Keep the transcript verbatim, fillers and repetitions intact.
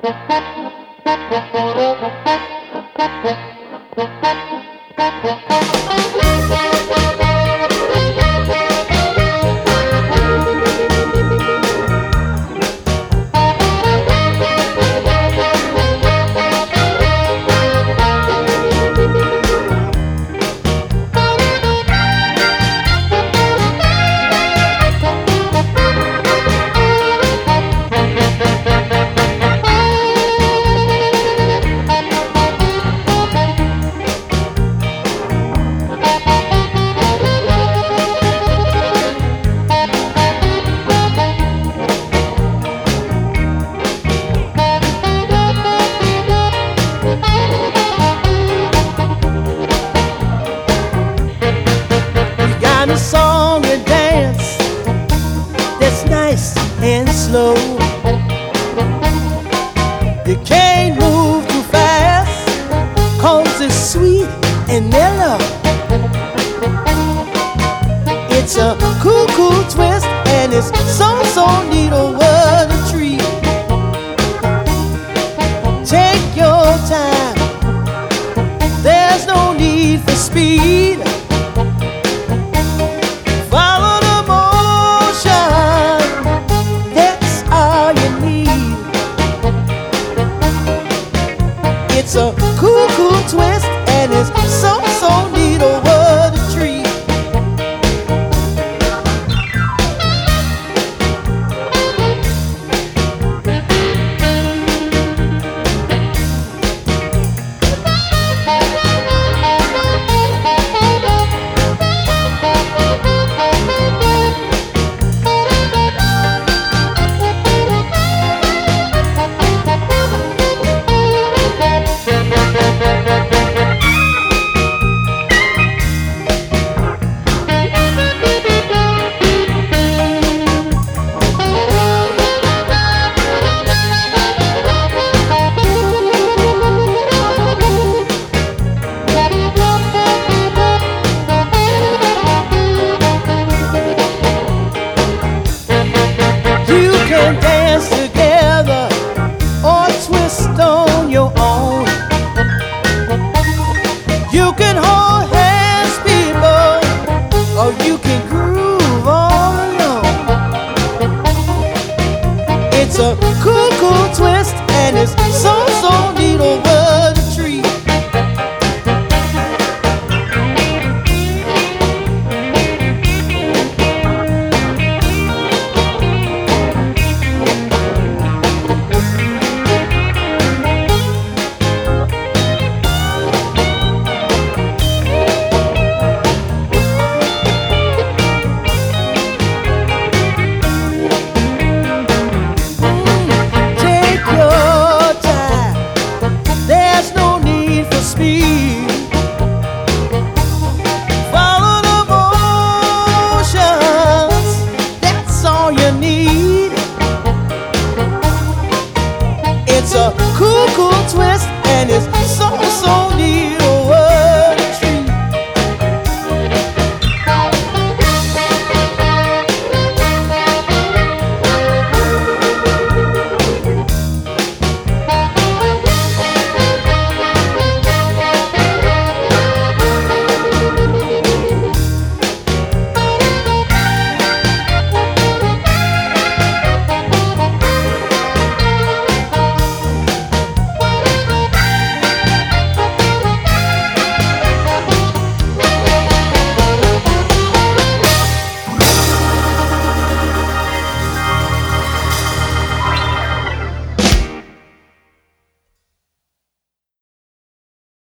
A song and dance that's nice and slow. You can't move too fast, 'cause it's sweet and mellow. It's a cool, cool twist, and it's so, so neat. Oh, what a treat. Take your time, there's no need for speed. It's a cool, cool twist, and it's so, so neat. Oh, what a treat. Dance together or twist on your own. You can hold hands, people, or you can groove all alone. It's a cool, cool twist, and it's so, so neat. Oh, what a treat. Follow the motions, that's all you need. It's a cool